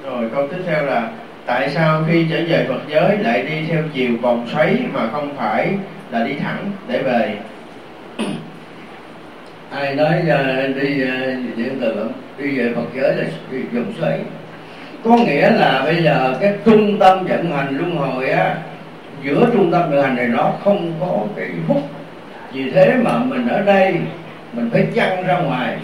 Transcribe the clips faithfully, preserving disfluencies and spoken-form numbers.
Rồi câu tiếp theo là tại sao khi trở về Phật giới lại đi theo chiều vòng xoáy mà không phải là đi thẳng để về? Ai nói uh, đi uh, điện tử đi về Phật giới là đi vòng xoáy? Có nghĩa là bây giờ cái trung tâm vận hành luân hồi á, giữa trung tâm vận hành này nó không có cái hút, vì thế mà mình ở đây mình phải văng ra ngoài,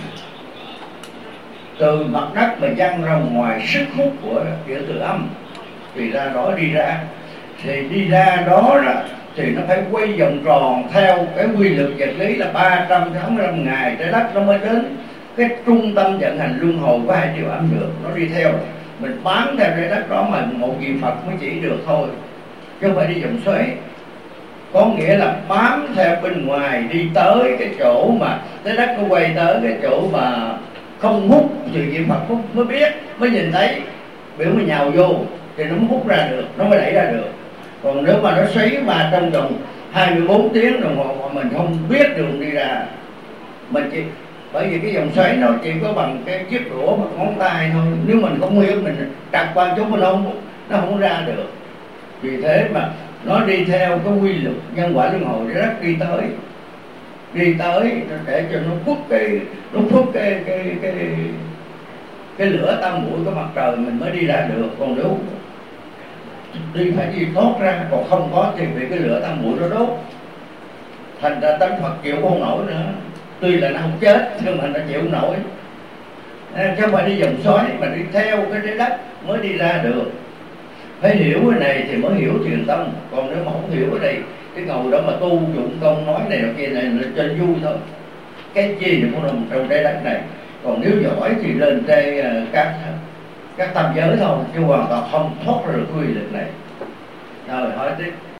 từ mặt đất mà văng ra ngoài sức hút của điện từ âm thì ra đó đi ra, thì đi ra đó, đó thì nó phải quay vòng tròn theo cái quy luật vật lý là ba trăm sáu mươi lăm ngày trái đất nó mới đến cái trung tâm vận hành luân hồi của hai chiều âm được. Nó đi theo, mình bám theo trái đất đó mà một vị Phật mới chỉ được thôi, chứ không phải đi vòng xoáy. Có nghĩa là bám theo bên ngoài đi tới cái chỗ mà trái đất nó quay tới cái chỗ mà không hút thì vị Phật mới biết, mới nhìn thấy, biểu mà nhào vô thì nó mới hút ra được, nó mới đẩy ra được. Còn nếu mà nó xoáy mà trong vòng hai mươi bốn tiếng đồng hồ mà mình không biết đường đi ra, mình chỉ bởi vì cái vòng xoáy nó chỉ có bằng cái chiếc rũa bằng ngón tay thôi, nếu mình không hiểu mình đặt qua chỗ mình không, nó không ra được. Vì thế mà nó đi theo cái quy luật nhân quả luân hồi, rất đi tới đi tới để cho nó phút cái nó phút cái cái cái cái lửa tam muội của mặt trời mình mới đi ra được. Còn nếu đi phải đi thoát ra, còn không có thì bị cái lửa tam muội nó đốt, thành ra tánh Phật chịu không nổi nữa. Tuy là nó không chết nhưng mà nó chịu không nổi, chứ không phải đi vòng xoáy mà đi theo cái trái đất mới đi ra được. Phải hiểu cái này thì mới hiểu truyền tông. Còn nếu mà không hiểu cái này, cái ngồi đó mà tu dụng công nói này kia này là cho vui thôi, cái gì thì cũng nằm trong trái đất này. Còn nếu giỏi thì lên trên uh, các các tam giới thôi, chứ hoàn toàn không thoát ra được quy luật này. Rồi hỏi tiếp.